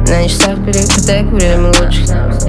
На часах перекрыток, время лучших новостей.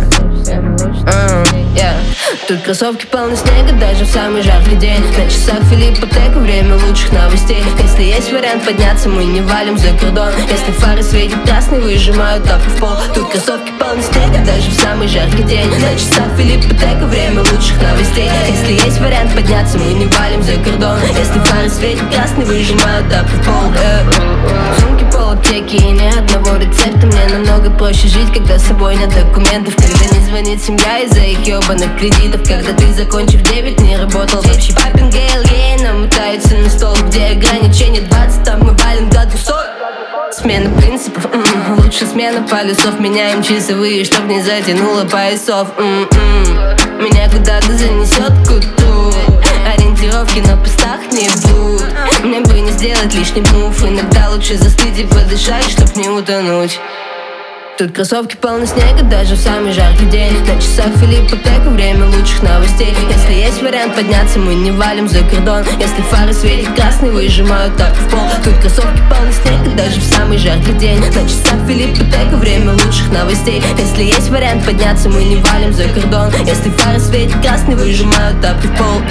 Тут кроссовки полны снега, даже в самый жаркий день. На часах Филиппа Тека, время лучших новостей. Если есть вариант подняться, мы не валим за кордон. Если фары светят красный, выжимают тапки в пол. Тут кроссовки полны снега, даже в самый жаркий день. На часах Филиппа Тека, время лучших новостей. Если есть вариант подняться, мы не валим за кордон. Если фары светят красный, выжимают тапки в пол. Сумки пол аптеки и ни одного рецепта. Мне намного проще жить, когда с собой нет документов. Когда не звонит семья из-за их ебаных кредитов. Когда ты, закончив 9, не работал вообще. Папин ГЛЕ намотаются на стол, где ограничение 20, там мы валим до 200. Смена принципов, лучше смена полюсов. Меняем часовые, чтоб не затянуло поясов. Меня куда-то занесет к утру. Ориентировки на постах не будут. Мне бы не сделать лишний мув. Иногда лучше застыть и подышать, чтоб не утонуть. Тут кроссовки полны снега, даже в самый жаркий день. На часах Филиппа Тека, время лучших новостей. Если есть вариант подняться, мы не валим за кордон. Если фары светят красный, выжимают тапки в пол. Тут кроссовки полны снега, даже в самый жаркий день. На часах Филиппа Тека, время лучших новостей. Если есть вариант подняться, мы не валим за кордон. Если фары светят красный, выжимают тапки в пол.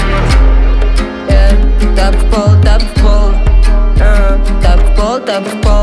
Тапки в пол, тапки в пол, тапки в пол, тапки в пол.